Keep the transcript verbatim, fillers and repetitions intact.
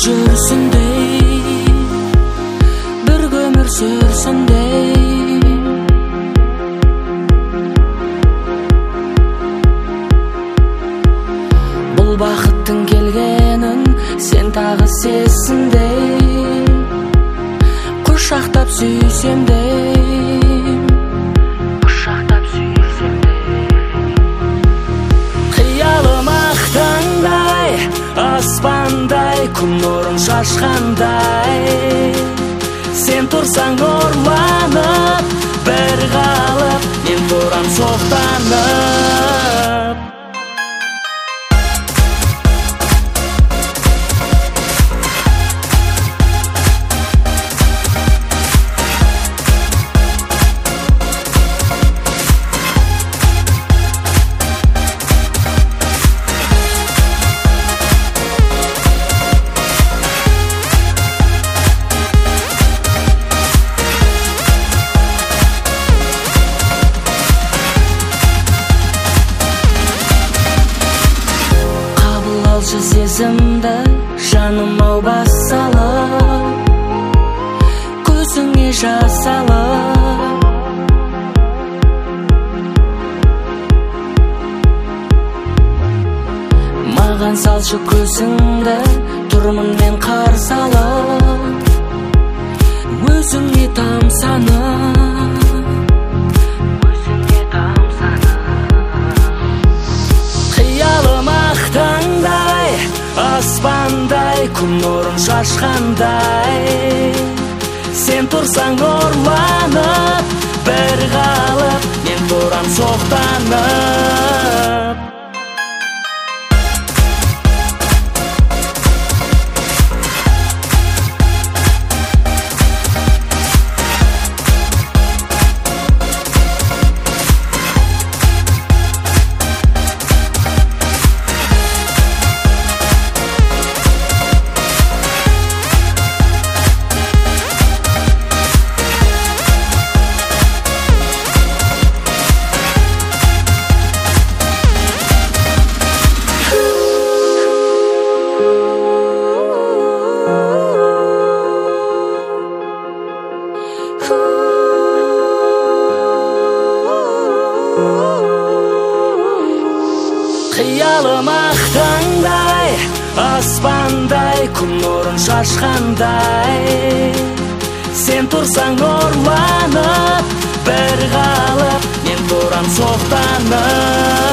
жүрсіндей, бір өмір сүрсіндей. Бұл бақыттың келгенін сен тағы сезсіндей, құшақтап сүйсемдей, құшақтап сүйсемдей. Қиялым ақ таңдай, аспандай, күн нұрын шашқандай. Сен тұрсаң нұрланып, бір қалып, мен тұрам соқтанып. Алшы сезімді жаным ау басалып, көзіңе жас алып. Маған салшы көзіңді, тұрмын мен қарсы алып, өзіңе тамсанып. Қиялым ақ таңдай, аспандай, күн нұрын шашқандай. Сен тұрсаң нұрланып, бір қалып, мен тұрам соқтанып. Қиялым ақ таңдай, аспандай, күн нұрын шашқандай. Сен тұрсаң нұрланып, бір қалып, мен тұрам соқтанып.